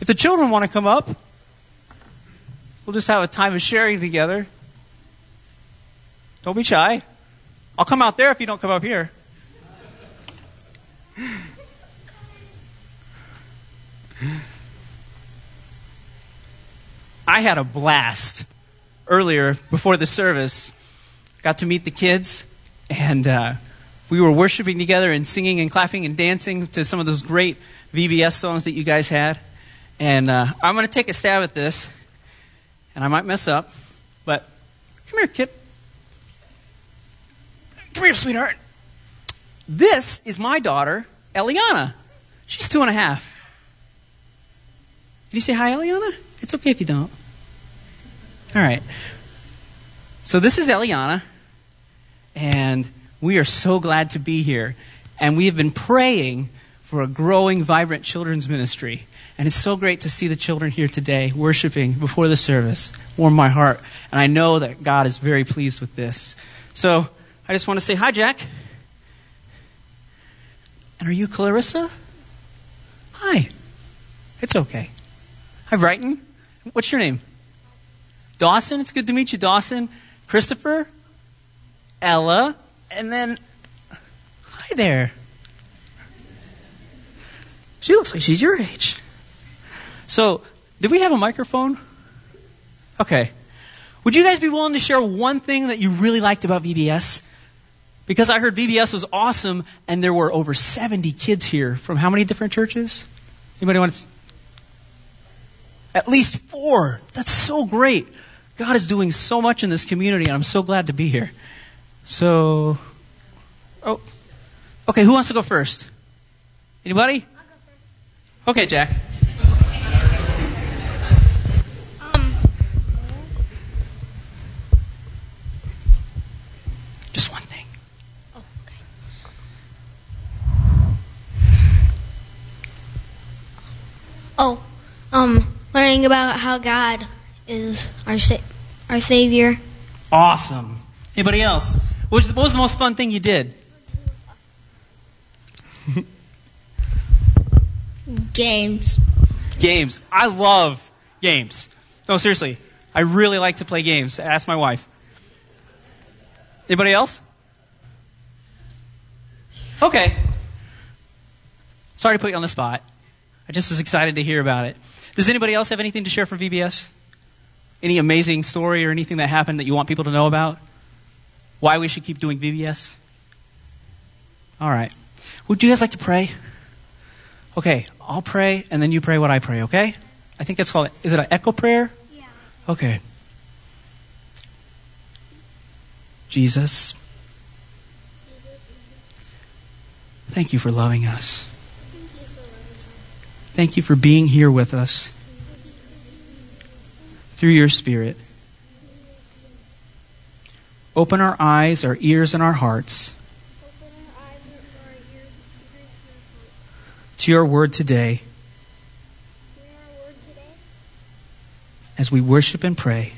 If the children want to come up, we'll just have a time of sharing together. Don't be shy. I'll come out there if you don't come up here. I had a blast earlier before the service. Got to meet the kids, and we were worshiping together and singing and clapping and dancing to some of those great VBS songs that you guys had. And I'm going to take a stab at this, and I might mess up, but come here, kid. Come here, sweetheart. This is my daughter, Eliana. She's 2.5. Can you say hi, Eliana? It's okay if you don't. All right. So this is Eliana, and we are so glad to be here. And we have been praying for a growing, vibrant children's ministry. And it's so great to see the children here today worshiping before the service. Warmed my heart. And I know that God is very pleased with this. So I just want to say hi, Jack. And are you Clarissa? Hi. It's okay. Hi, Brighton. What's your name? Dawson. It's good to meet you, Dawson. Christopher. Ella. And then, hi there. She looks like she's your age. So, did we have a microphone? Okay. Would you guys be willing to share one thing that you really liked about VBS? Because I heard VBS was awesome, and there were over 70 kids here from how many different churches? Anybody want to? At least 4. That's so great. God is doing so much in this community, and I'm so glad to be here. So, okay, who wants to go first? Anybody? I'll go first. Okay, Jack. Just one thing. Oh, okay. Learning about how God is our Savior. Awesome. Anybody else? What was the most fun thing you did? Games. Games. I love games. No, seriously. I really like to play games. Ask my wife. Anybody else? Okay. Sorry to put you on the spot. I just was excited to hear about it. Does anybody else have anything to share for VBS? Any amazing story or anything that happened that you want people to know about? Why we should keep doing VBS? All right. Would you guys like to pray? Okay, I'll pray, and then you pray what I pray, okay? I think that's called, is it an echo prayer? Yeah. Okay. Jesus, thank you for loving us. Thank you for being here with us through your Spirit. Open our eyes, our ears, and our hearts to your word today as we worship and pray.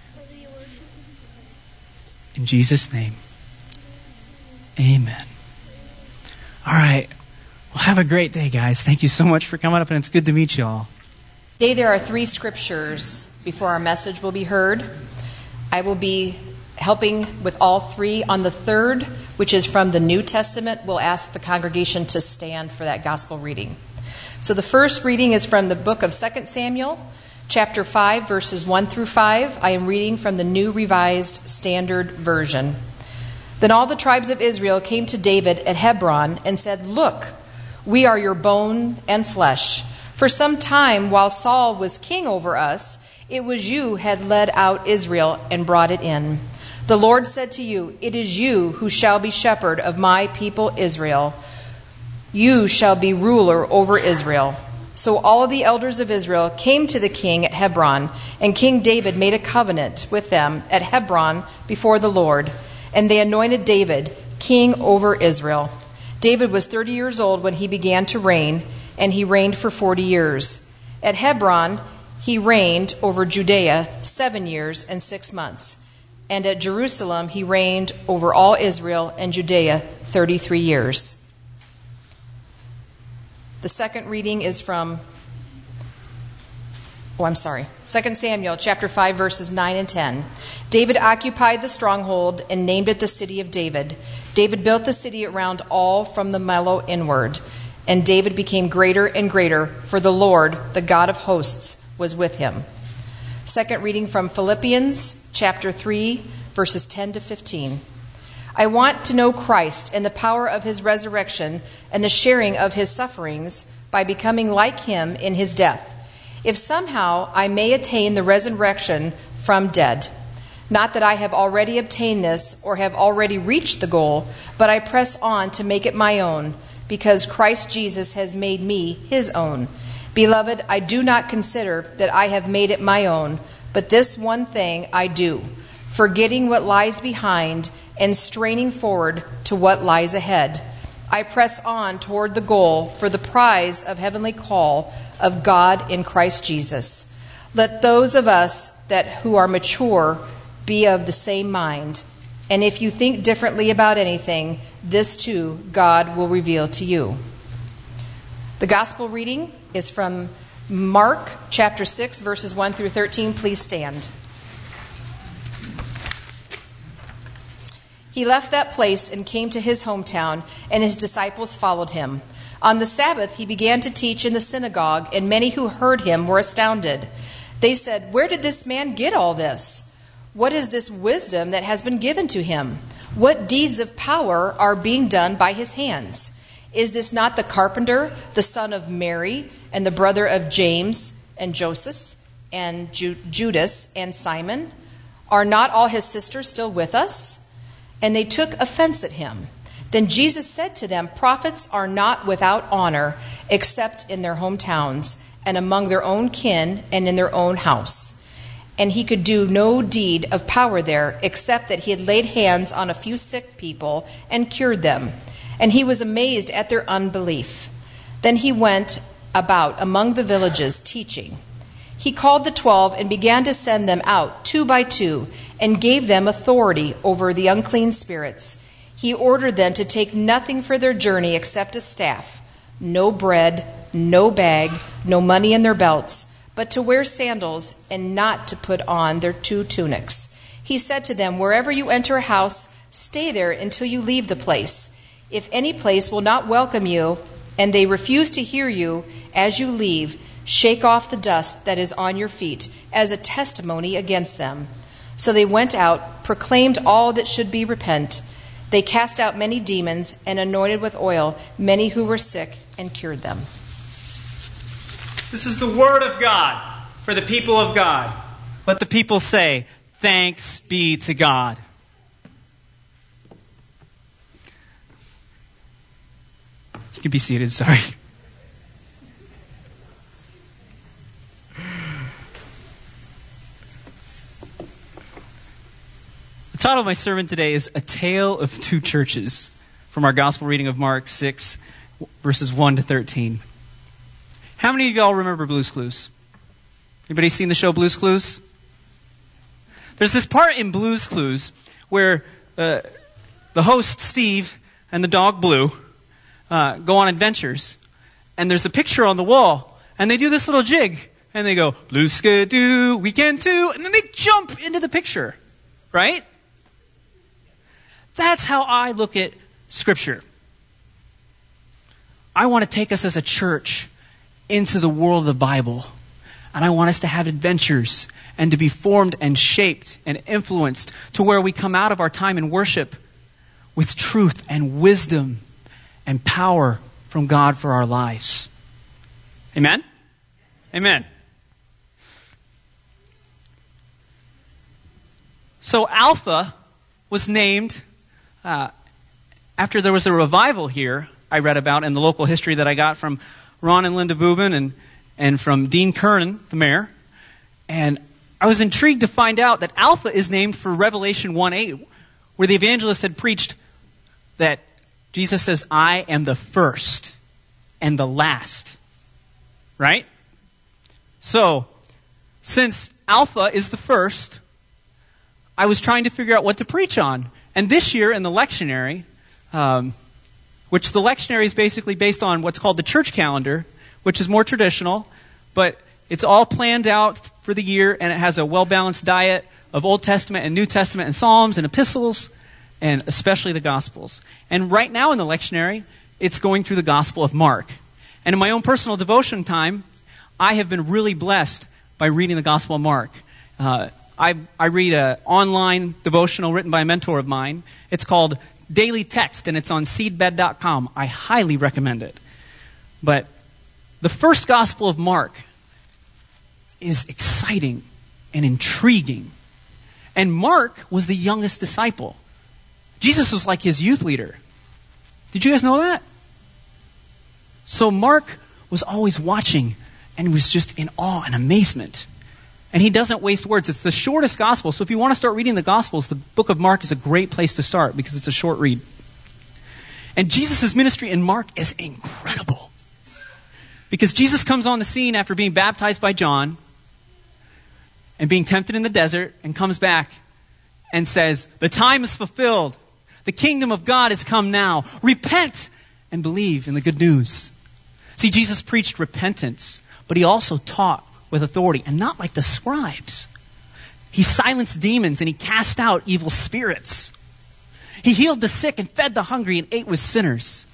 In Jesus' name, amen. All right. Well, have a great day, guys. Thank you so much for coming up, and it's good to meet you all. Today there are 3 scriptures before our message will be heard. I will be helping with all 3. On the 3rd, which is from the New Testament, we'll ask the congregation to stand for that gospel reading. So the first reading is from the book of 2 Samuel, chapter 5, verses 1 through 5. I am reading from the New Revised Standard Version. Then all the tribes of Israel came to David at Hebron and said, "Look, we are your bone and flesh. For some time, while Saul was king over us, it was you had led out Israel and brought it in. The Lord said to you, 'It is you who shall be shepherd of my people Israel. You shall be ruler over Israel.' So all the elders of Israel came to the king at Hebron, and King David made a covenant with them at Hebron before the Lord, and they anointed David king over Israel. David was 30 years old when he began to reign, and he reigned for 40 years. At Hebron, he reigned over Judea 7 years and 6 months. And at Jerusalem, he reigned over all Israel and Judea 33 years. The second reading is from 2 Samuel chapter 5, verses 9 and 10. David occupied the stronghold and named it the city of David. David built the city around all from the Millo inward. And David became greater and greater, for the Lord, the God of hosts, was with him. Second reading from Philippians chapter 3, verses 10 to 15. I want to know Christ and the power of his resurrection and the sharing of his sufferings by becoming like him in his death, if somehow I may attain the resurrection from dead. Not that I have already obtained this or have already reached the goal, but I press on to make it my own, because Christ Jesus has made me his own. Beloved, I do not consider that I have made it my own, but this one thing I do, forgetting what lies behind and straining forward to what lies ahead. I press on toward the goal for the prize of heavenly call of God in Christ Jesus. Let those of us who are mature be of the same mind. And if you think differently about anything, this too God will reveal to you. The gospel reading is from Mark chapter 6, verses 1 through 13. Please stand. He left that place and came to his hometown, and his disciples followed him. On the Sabbath, he began to teach in the synagogue, and many who heard him were astounded. They said, "Where did this man get all this? What is this wisdom that has been given to him? What deeds of power are being done by his hands? Is this not the carpenter, the son of Mary, and the brother of James and Joseph and Judas and Simon? Are not all his sisters still with us?" And they took offense at him. Then Jesus said to them, "Prophets are not without honor, except in their hometowns, and among their own kin, and in their own house." And he could do no deed of power there, except that he had laid hands on a few sick people and cured them. And he was amazed at their unbelief. Then he went about among the villages teaching. He called the 12 and began to send them out 2 by 2, and gave them authority over the unclean spirits. He ordered them to take nothing for their journey except a staff, no bread, no bag, no money in their belts, but to wear sandals and not to put on their 2 tunics. He said to them, "Wherever you enter a house, stay there until you leave the place. If any place will not welcome you, and they refuse to hear you as you leave, shake off the dust that is on your feet as a testimony against them." So they went out, proclaimed all that should be repent. They cast out many demons and anointed with oil many who were sick and cured them. This is the word of God for the people of God. Let the people say, "Thanks be to God." You can be seated, sorry. The title of my sermon today is A Tale of Two Churches, from our gospel reading of Mark 6, verses 1 to 13. How many of y'all remember Blue's Clues? Anybody seen the show Blue's Clues? There's this part in Blue's Clues where the host, Steve, and the dog, Blue, go on adventures. And there's a picture on the wall, and they do this little jig. And they go, "Blue Skidoo, weekend 2," and then they jump into the picture. Right? That's how I look at Scripture. I want to take us as a church into the world of the Bible. And I want us to have adventures and to be formed and shaped and influenced to where we come out of our time in worship with truth and wisdom and power from God for our lives. Amen? Amen. So Alpha was named after there was a revival here I read about in the local history that I got from Ron and Linda Boobin and from Dean Kernan, the mayor. And I was intrigued to find out that Alpha is named for Revelation 1:8, where the evangelist had preached that Jesus says, "I am the first and the last." Right? So, since Alpha is the first, I was trying to figure out what to preach on. And this year in the lectionary, which the lectionary is basically based on what's called the church calendar, which is more traditional, but It's all planned out for the year, and it has a well-balanced diet of Old Testament and New Testament and Psalms and epistles, and especially the Gospels. And right now in the lectionary, it's going through the Gospel of Mark. And in my own personal devotion time, I have been really blessed by reading the Gospel of Mark. I read an online devotional written by a mentor of mine. It's called Daily Text, and it's on seedbed.com. I highly recommend it. But the first Gospel of Mark is exciting and intriguing. And Mark was the youngest disciple. Jesus was like his youth leader. Did you guys know that? So Mark was always watching and was just in awe and amazement. And he doesn't waste words. It's the shortest gospel. So if you want to start reading the Gospels, the book of Mark is a great place to start because it's a short read. And Jesus' ministry in Mark is incredible. Because Jesus comes on the scene after being baptized by John and being tempted in the desert, and comes back and says, "The time is fulfilled. The kingdom of God has come now. Repent and believe in the good news." See, Jesus preached repentance, but he also taught with authority, and not like the scribes. He silenced demons and he cast out evil spirits. He healed the sick and fed the hungry and ate with sinners.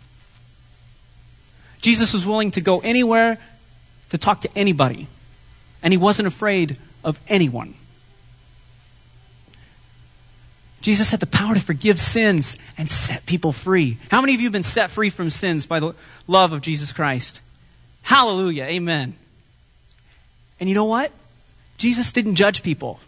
Jesus was willing to go anywhere to talk to anybody, and he wasn't afraid of anyone. Jesus had the power to forgive sins and set people free. How many of you have been set free from sins by the love of Jesus Christ? Hallelujah. Amen. And you know what? Jesus didn't judge people.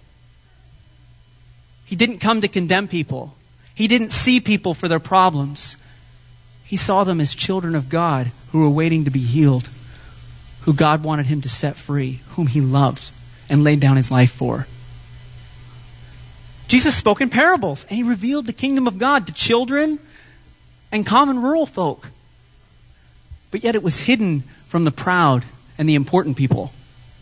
He didn't come to condemn people. He didn't see people for their problems. He saw them as children of God who were waiting to be healed, who God wanted him to set free, whom he loved and laid down his life for. Jesus spoke in parables, and he revealed the kingdom of God to children and common rural folk. But yet it was hidden from the proud and the important people.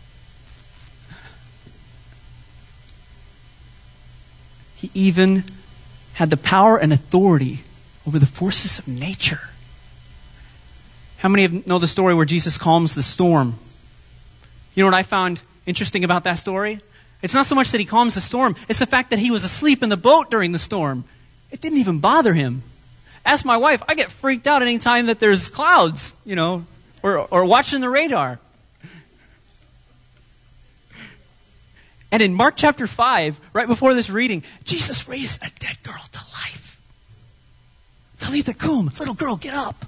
He even had the power and authority over the forces of nature. How many of you know the story where Jesus calms the storm? You know what I found interesting about that story? It's not so much that he calms the storm, it's the fact that he was asleep in the boat during the storm. It didn't even bother him. Ask my wife, I get freaked out any time that there's clouds, or watching the radar. And in Mark chapter 5, right before this reading, Jesus raised a dead girl to life. Talitha kum, little girl, get up.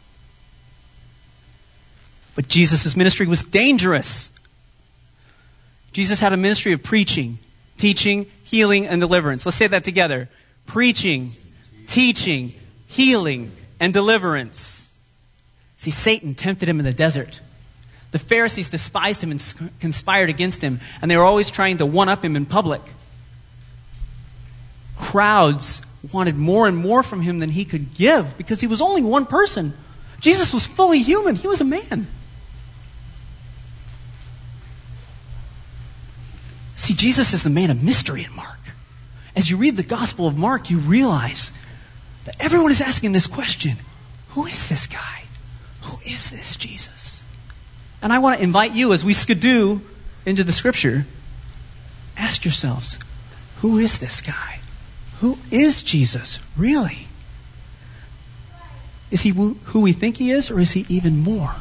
But Jesus' ministry was dangerous. Jesus had a ministry of preaching, teaching, healing, and deliverance. Let's say that together. Preaching, teaching, healing, and deliverance. See, Satan tempted him in the desert. The Pharisees despised him and conspired against him, and they were always trying to one-up him in public. Crowds wanted more and more from him than he could give because he was only one person. Jesus was fully human. He was a man. See, Jesus is the man of mystery in Mark. As you read the Gospel of Mark, you realize that everyone is asking this question: who is this guy? Who is this Jesus? And I want to invite you, as we skidoo into the Scripture, ask yourselves, who is this guy? Who is Jesus, really? Is he who we think he is, or is he even more?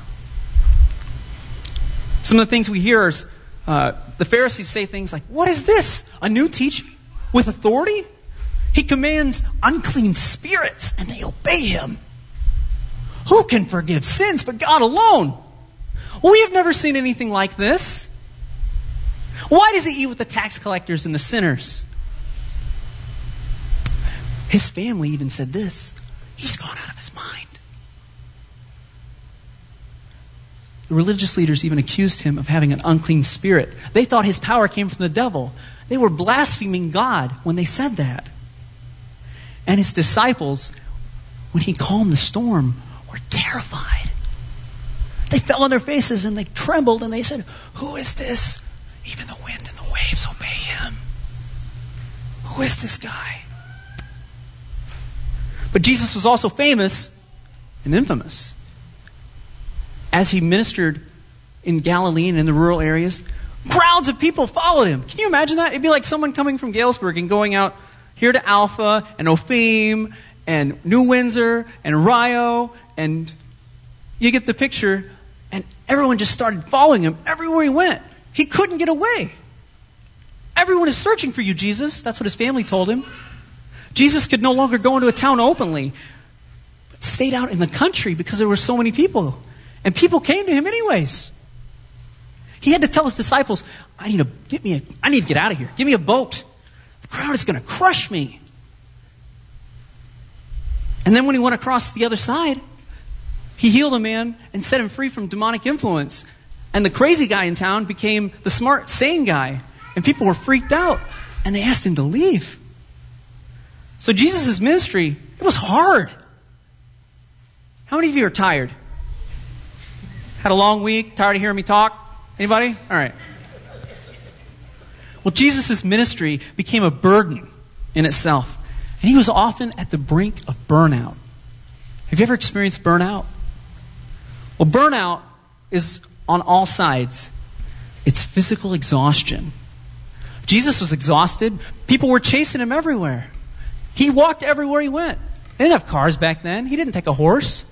Some of the things we hear is the Pharisees say things like, what is this? A new teaching with authority? He commands unclean spirits and they obey him. Who can forgive sins but God alone? Well, we have never seen anything like this. Why does he eat with the tax collectors and the sinners? His family even said this: he's gone out of his mind. The religious leaders even accused him of having an unclean spirit. They thought his power came from the devil. They were blaspheming God when they said that. And his disciples, when he calmed the storm, were terrified. They fell on their faces and they trembled and they said, who is this? Even the wind and the waves obey him. Who is this guy? But Jesus was also famous and infamous. As he ministered in Galilee and in the rural areas, Crowds of people followed him. Can you imagine that? It'd be like someone coming from Galesburg and going out here to Alpha and Opheme and New Windsor and Rio, and you get the picture, and everyone just started following him everywhere he went. He couldn't get away. Everyone is searching for you, Jesus. That's what his family told him. Jesus could no longer go into a town openly, but stayed out in the country because there were so many people. And people came to him anyways. He had to tell his disciples, I need to get out of here. Give me a boat. The crowd is going to crush me. And then when he went across the other side, he healed a man and set him free from demonic influence. And the crazy guy in town became the smart, sane guy. And people were freaked out. And they asked him to leave. So Jesus' ministry, it was hard. How many of you are tired? Had a long week? Tired of hearing me talk? Anybody? All right. Well, Jesus' ministry became a burden in itself. And he was often at the brink of burnout. Have you ever experienced burnout? Well, burnout is on all sides. It's physical exhaustion. Jesus was exhausted. People were chasing him everywhere. He walked everywhere he went. They didn't have cars back then. He didn't take a horse.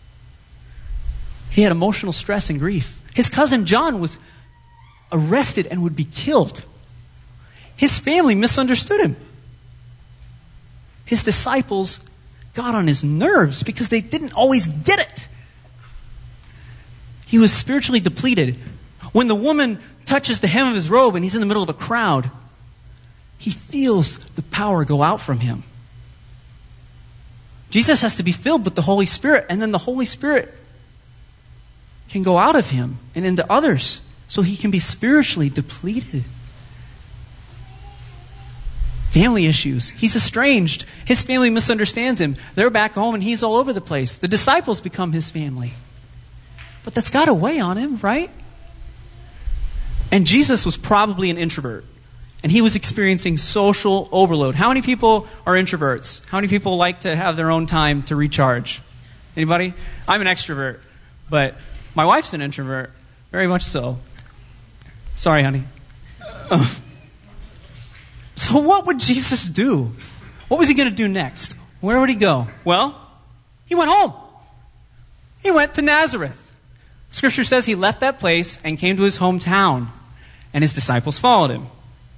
He had emotional stress and grief. His cousin John was arrested and would be killed. His family misunderstood him. His disciples got on his nerves because they didn't always get it. He was spiritually depleted. When the woman touches the hem of his robe and he's in the middle of a crowd, he feels the power go out from him. Jesus has to be filled with the Holy Spirit, and then the Holy Spirit can go out of him and into others so he can be spiritually depleted. Family issues. He's estranged. His family misunderstands him. They're back home and he's all over the place. The disciples become his family. But that's got to weigh on him, right? And Jesus was probably an introvert. And he was experiencing social overload. How many people are introverts? How many people like to have their own time to recharge? Anybody? I'm an extrovert. But my wife's an introvert. Very much so. Sorry, honey. So what would Jesus do? What was he going to do next? Where would he go? Well, he went home. He went to Nazareth. Scripture says he left that place and came to his hometown, and his disciples followed him.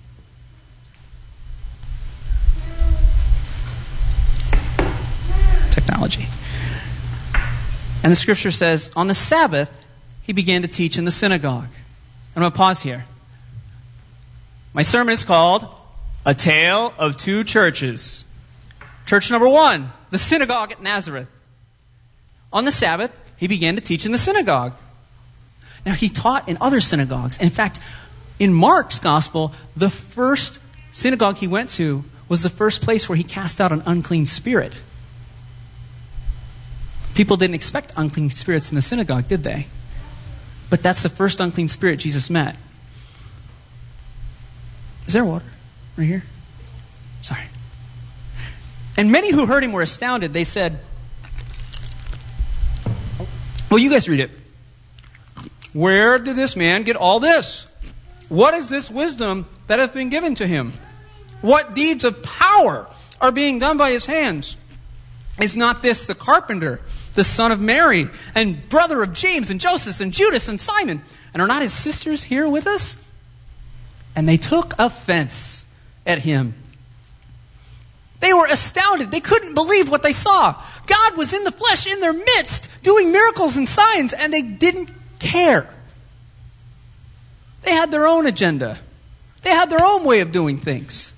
Technology. And the scripture says, on the Sabbath, he began to teach in the synagogue. I'm going to pause here. My sermon is called A Tale of Two Churches. Church number 1, the synagogue at Nazareth. On the Sabbath, he began to teach in the synagogue. Now, he taught in other synagogues. In fact, in Mark's gospel, the first synagogue he went to was the first place where he cast out an unclean spirit. People didn't expect unclean spirits in the synagogue, did they? But that's the first unclean spirit Jesus met. Is there water right here? Sorry. And many who heard him were astounded. They said, well, you guys read it. Where did this man get all this? What is this wisdom that has been given to him? What deeds of power are being done by his hands? Is not this the carpenter, the son of Mary, and brother of James and Joseph and Judas and Simon? And are not his sisters here with us? And they took offense at him. They were astounded. They couldn't believe what they saw. God was in the flesh in their midst, doing miracles and signs, and they didn't care. They had their own agenda. They had their own way of doing things.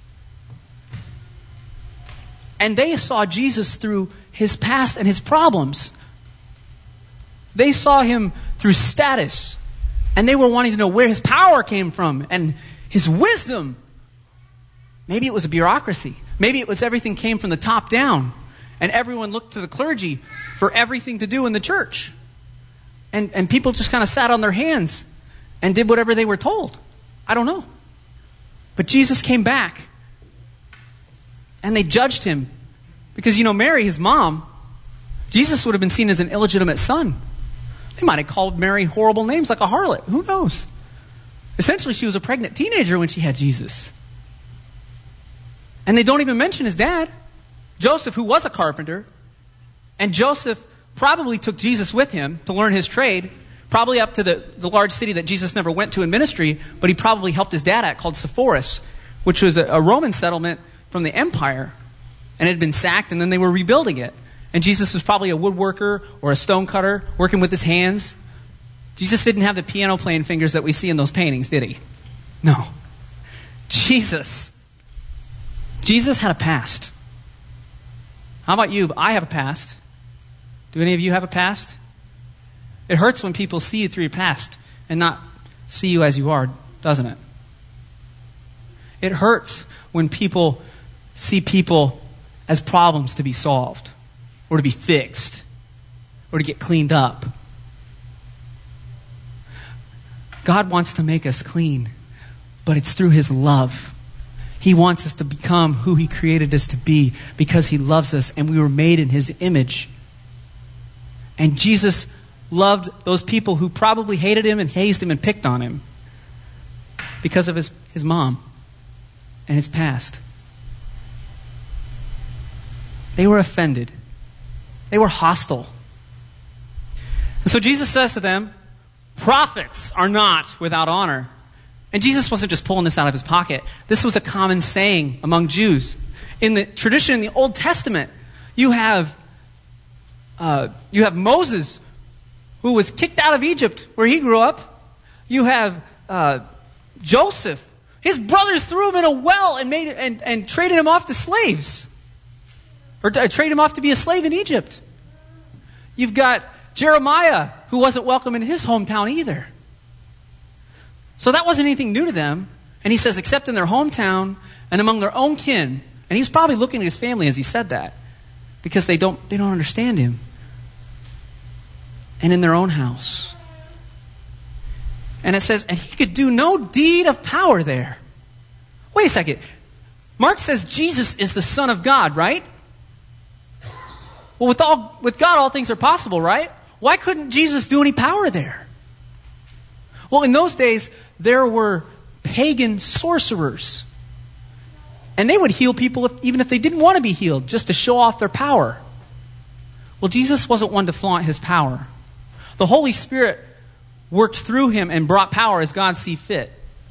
And they saw Jesus through his past and his problems. They saw him through status. And they were wanting to know where his power came from and his wisdom. Maybe it was a bureaucracy. Maybe it was everything came from the top down. And everyone looked to the clergy for everything to do in the church. And people just kind of sat on their hands and did whatever they were told. I don't know. But Jesus came back. And they judged him. Because, Mary, his mom, Jesus would have been seen as an illegitimate son. They might have called Mary horrible names like a harlot. Who knows? Essentially, she was a pregnant teenager when she had Jesus. And they don't even mention his dad, Joseph, who was a carpenter. And Joseph probably took Jesus with him to learn his trade, probably up to the large city that Jesus never went to in ministry, but he probably helped his dad at, called Sepphoris, which was a Roman settlement from the empire. And it had been sacked, and then they were rebuilding it. And Jesus was probably a woodworker or a stone cutter, working with his hands. Jesus didn't have the piano playing fingers that we see in those paintings, did he? No. Jesus had a past. How about you? I have a past. Do any of you have a past? It hurts when people see you through your past and not see you as you are, doesn't it? It hurts when people see people as problems to be solved or to be fixed or to get cleaned up. God wants to make us clean, but it's through his love. He wants us to become who he created us to be because he loves us and we were made in his image. And Jesus loved those people who probably hated him and hazed him and picked on him because of his mom and his past. They were offended. They were hostile. And so Jesus says to them, prophets are not without honor. And Jesus wasn't just pulling this out of his pocket. This was a common saying among Jews. In the tradition in the Old Testament, you have Moses, who was kicked out of Egypt, where he grew up. You have Joseph. His brothers threw him in a well and traded him off to slaves, or traded him off to be a slave in Egypt. You've got Jeremiah, who wasn't welcome in his hometown either. So that wasn't anything new to them. And he says, except in their hometown and among their own kin. And he was probably looking at his family as he said that, because they don't understand him. And in their own house. And it says, and he could do no deed of power there. Wait a second. Mark says Jesus is the Son of God, right? Well, with God, all things are possible, right? Why couldn't Jesus do any power there? Well, in those days, there were pagan sorcerers. And they would heal people even if they didn't want to be healed, just to show off their power. Well, Jesus wasn't one to flaunt his power. The Holy Spirit worked through him and brought power as God see fit.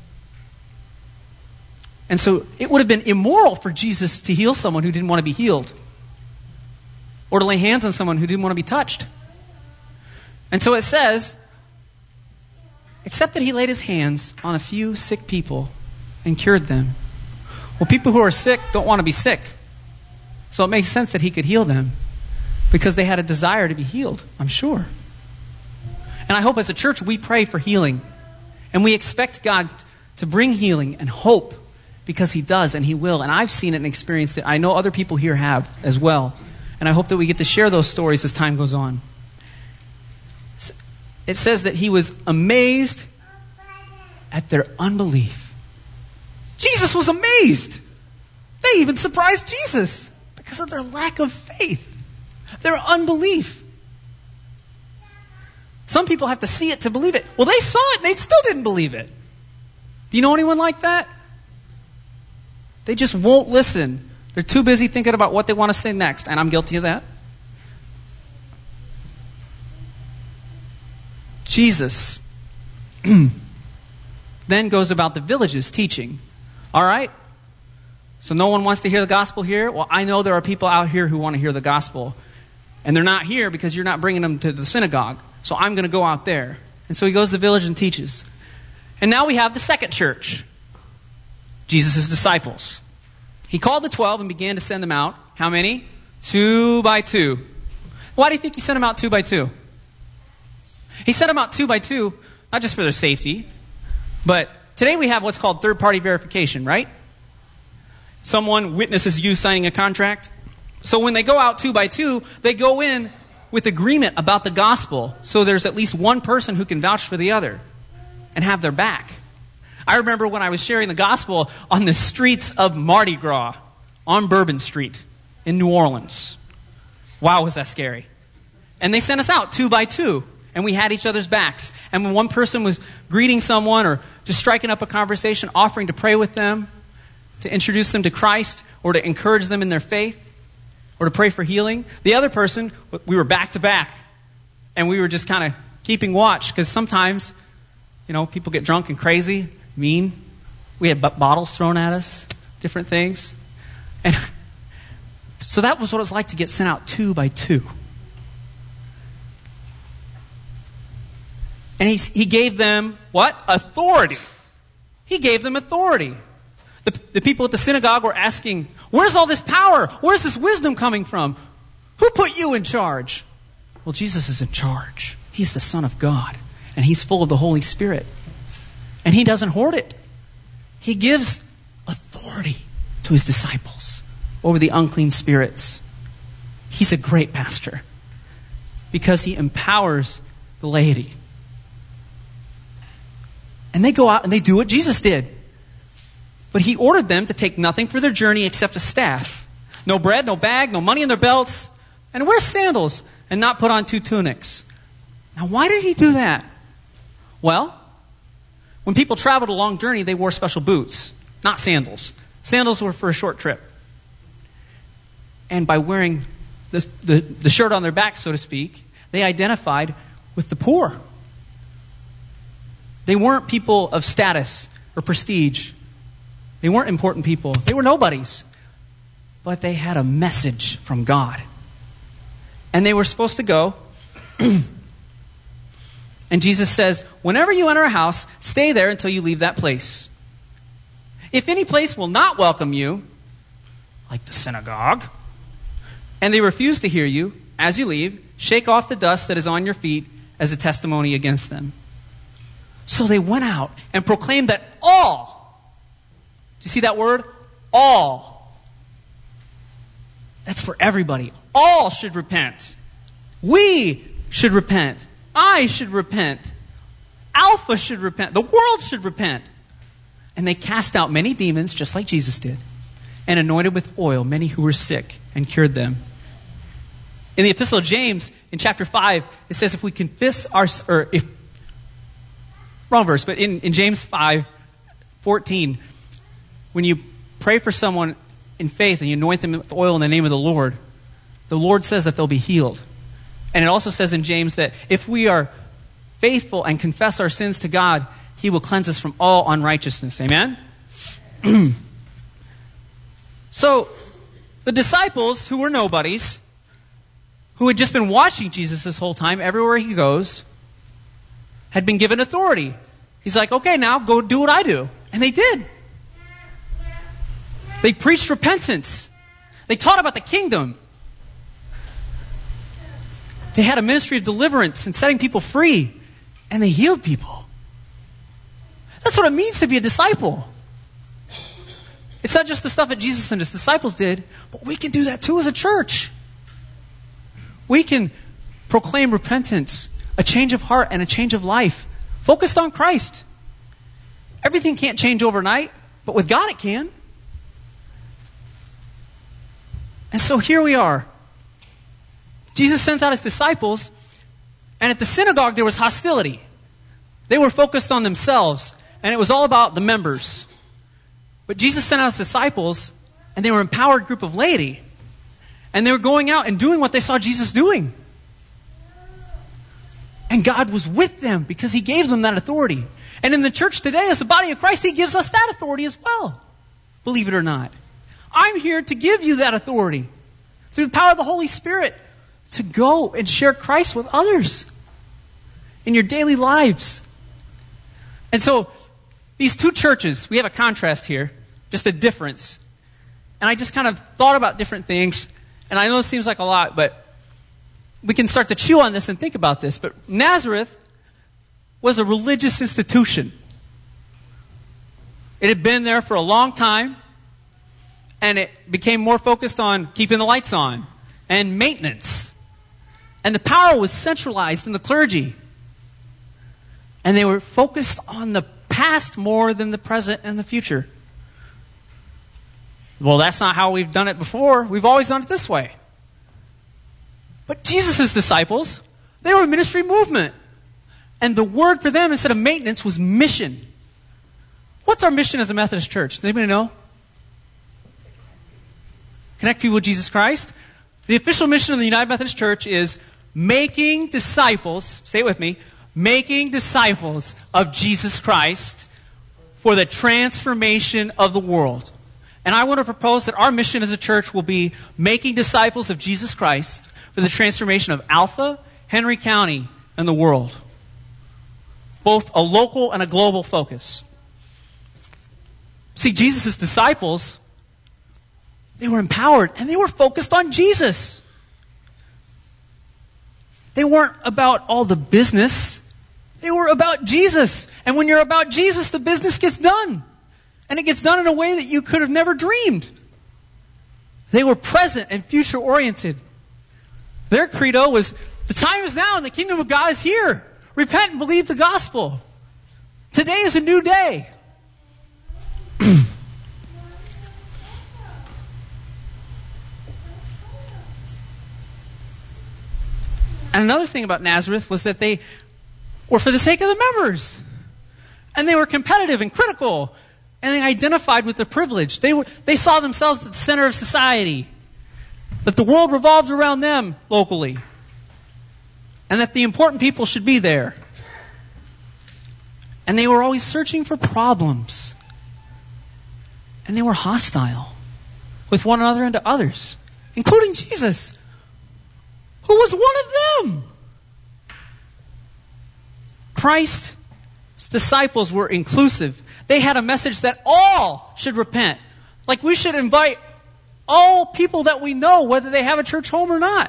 And so it would have been immoral for Jesus to heal someone who didn't want to be healed, or to lay hands on someone who didn't want to be touched. And so it says, except that he laid his hands on a few sick people and cured them. Well, people who are sick don't want to be sick. So it makes sense that he could heal them, because they had a desire to be healed, I'm sure. And I hope as a church we pray for healing. And we expect God to bring healing and hope, because he does and he will. And I've seen it and experienced it. I know other people here have as well. And I hope that we get to share those stories as time goes on. It says that he was amazed at their unbelief. Jesus was amazed. They even surprised Jesus because of their lack of faith, their unbelief. Some people have to see it to believe it. Well, they saw it and they still didn't believe it. Do you know anyone like that? They just won't listen. They're too busy thinking about what they want to say next, and I'm guilty of that. Jesus then goes about the villages teaching. All right? So no one wants to hear the gospel here? Well, I know there are people out here who want to hear the gospel. And they're not here because you're not bringing them to the synagogue. So I'm going to go out there. And so he goes to the village and teaches. And now we have the second church. Jesus' disciples. He called the 12 and began to send them out. How many? 2 by 2. Why do you think he sent them out 2 by 2? He sent them out 2 by 2, not just for their safety, but today we have what's called third-party verification, right? Someone witnesses you signing a contract. So when they go out 2 by 2, they go in with agreement about the gospel. So there's at least one person who can vouch for the other and have their back. I remember when I was sharing the gospel on the streets of Mardi Gras on Bourbon Street in New Orleans. Wow, was that scary. And they sent us out 2 by 2. and we had each other's backs. And when one person was greeting someone or just striking up a conversation, offering to pray with them, to introduce them to Christ, or to encourage them in their faith, or to pray for healing, the other person, we were back to back. And we were just kind of keeping watch, because sometimes, people get drunk and crazy, mean. We had bottles thrown at us, different things. And so that was what it was like to get sent out 2 by 2. And he gave them, what? Authority. He gave them authority. The people at the synagogue were asking, where's all this power? Where's this wisdom coming from? Who put you in charge? Well, Jesus is in charge. He's the Son of God. And he's full of the Holy Spirit. And he doesn't hoard it. He gives authority to his disciples over the unclean spirits. He's a great pastor because he empowers the laity. And they go out and they do what Jesus did. But he ordered them to take nothing for their journey except a staff. No bread, no bag, no money in their belts, and wear sandals and not put on 2 tunics. Now, why did he do that? Well, when people traveled a long journey, they wore special boots, not sandals. Sandals were for a short trip. And by wearing the shirt on their back, so to speak, they identified with the poor. They weren't people of status or prestige. They weren't important people. They were nobodies. But they had a message from God. And they were supposed to go. And Jesus says, whenever you enter a house, stay there until you leave that place. If any place will not welcome you, like the synagogue, and they refuse to hear you, as you leave, shake off the dust that is on your feet as a testimony against them. So they went out and proclaimed that all, do you see that word? All. That's for everybody. All should repent. We should repent. I should repent. Alpha should repent. The world should repent. And they cast out many demons, just like Jesus did, and anointed with oil many who were sick and cured them. In the Epistle of James, in chapter 5, it says if we confess our... wrong verse, but in James 5:14, when you pray for someone in faith and you anoint them with oil in the name of the Lord says that they'll be healed. And it also says in James that if we are faithful and confess our sins to God, he will cleanse us from all unrighteousness. Amen? So, the disciples, who were nobodies, who had just been watching Jesus this whole time, everywhere he goes, had been given authority. He's like, okay, now go do what I do. And they did. They preached repentance. They taught about the kingdom. They had a ministry of deliverance and setting people free. And they healed people. That's what it means to be a disciple. It's not just the stuff that Jesus and his disciples did, but we can do that too as a church. We can proclaim repentance, a change of heart and a change of life, focused on Christ. Everything can't change overnight, but with God it can. And so here we are. Jesus sends out his disciples, and at the synagogue there was hostility. They were focused on themselves, and it was all about the members. But Jesus sent out his disciples, and they were an empowered group of laity. And they were going out and doing what they saw Jesus doing. And God was with them because he gave them that authority. And in the church today, as the body of Christ, he gives us that authority as well. Believe it or not. I'm here to give you that authority through the power of the Holy Spirit to go and share Christ with others in your daily lives. And so, these two churches, we have a contrast here, just a difference. And I just kind of thought about different things. And I know it seems like a lot, but we can start to chew on this and think about this. But Nazareth was a religious institution. It had been there for a long time. And it became more focused on keeping the lights on and maintenance. And the power was centralized in the clergy. And they were focused on the past more than the present and the future. Well, that's not how we've done it before. We've always done it this way. But Jesus' disciples, they were a ministry movement. And the word for them, instead of maintenance, was mission. What's our mission as a Methodist church? Does anybody know? Connect people with Jesus Christ. The official mission of the United Methodist Church is making disciples, say it with me, making disciples of Jesus Christ for the transformation of the world. And I want to propose that our mission as a church will be making disciples of Jesus Christ for the transformation of Alpha, Henry County, and the world. Both a local and a global focus. See, Jesus' disciples, they were empowered and they were focused on Jesus. They weren't about all the business. They were about Jesus. And when you're about Jesus, the business gets done. And it gets done in a way that you could have never dreamed. They were present and future-oriented. Their credo was, the time is now and the kingdom of God is here. Repent and believe the gospel. Today is a new day. And another thing about Nazareth was that they were for the sake of the members. And they were competitive and critical. And they identified with the privilege. They saw themselves at the center of society. That the world revolved around them locally. And that the important people should be there. And they were always searching for problems. And they were hostile with one another and to others, including Jesus, who was one of them. Christ's disciples were inclusive. They had a message that all should repent. Like we should invite all people that we know, whether they have a church home or not,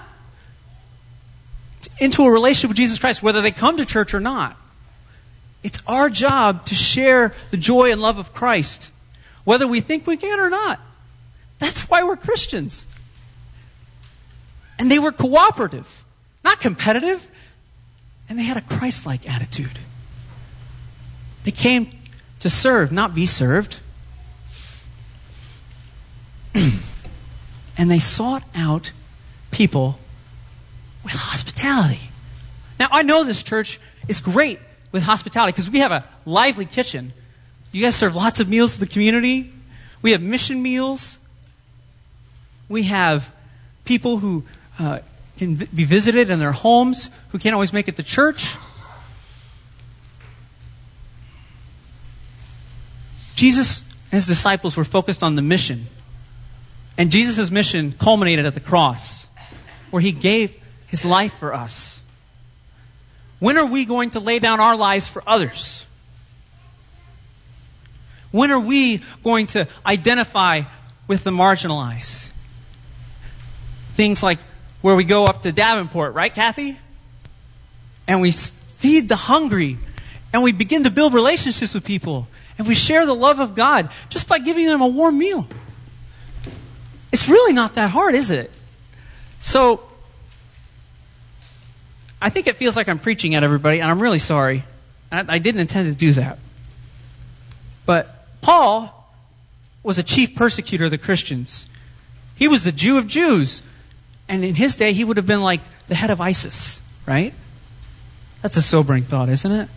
into a relationship with Jesus Christ, whether they come to church or not. It's our job to share the joy and love of Christ, whether we think we can or not. That's why we're Christians. And they were cooperative, not competitive, and they had a Christ-like attitude. They came to serve, not be served. And they sought out people with hospitality. Now, I know this church is great with hospitality because we have a lively kitchen. You guys serve lots of meals to the community. We have mission meals. We have people who can be visited in their homes who can't always make it to church. Jesus and his disciples were focused on the mission. And Jesus' mission culminated at the cross, where he gave his life for us. When are we going to lay down our lives for others? When are we going to identify with the marginalized? Things like where we go up to Davenport, right, Kathy? And we feed the hungry. And we begin to build relationships with people. And we share the love of God just by giving them a warm meal. It's really not that hard, is it? So, I think it feels like I'm preaching at everybody, and I'm really sorry. I didn't intend to do that. But Paul was a chief persecutor of the Christians. He was the Jew of Jews. And in his day, he would have been like the head of ISIS, right? That's a sobering thought, isn't it?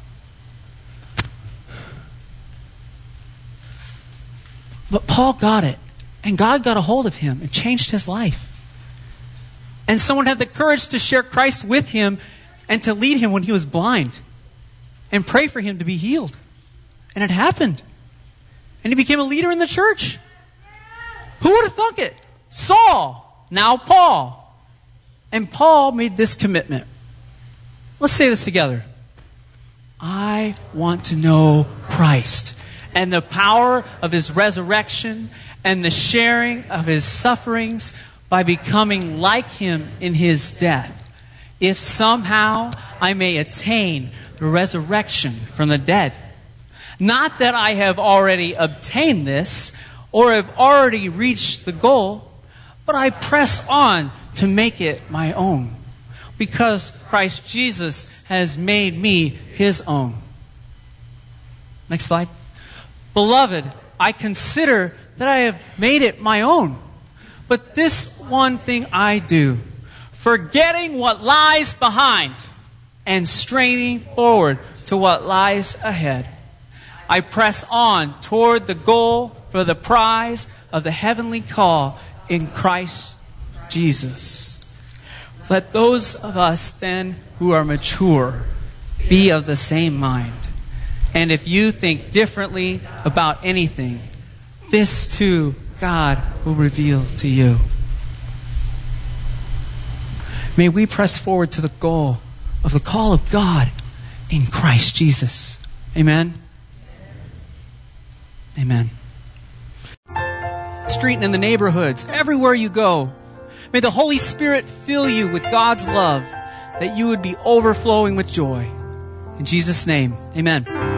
But Paul got it. And God got a hold of him and changed his life. And someone had the courage to share Christ with him and to lead him when he was blind. And pray for him to be healed. And it happened. And he became a leader in the church. Who would have thunk it? Saul, now Paul. And Paul made this commitment. Let's say this together. I want to know Christ and the power of his resurrection and the sharing of his sufferings by becoming like him in his death, if somehow I may attain the resurrection from the dead. Not that I have already obtained this or have already reached the goal, but I press on to make it my own, because Christ Jesus has made me his own. Next slide. Beloved, I consider that I have made it my own. But this one thing I do, forgetting what lies behind and straining forward to what lies ahead. I press on toward the goal for the prize of the heavenly call in Christ Jesus. Let those of us then who are mature be of the same mind. And if you think differently about anything, this too God will reveal to you. May we press forward to the goal of the call of God in Christ Jesus. Amen. Amen. Street and in the neighborhoods, everywhere you go, may the Holy Spirit fill you with God's love, that you would be overflowing with joy. In Jesus' name, amen.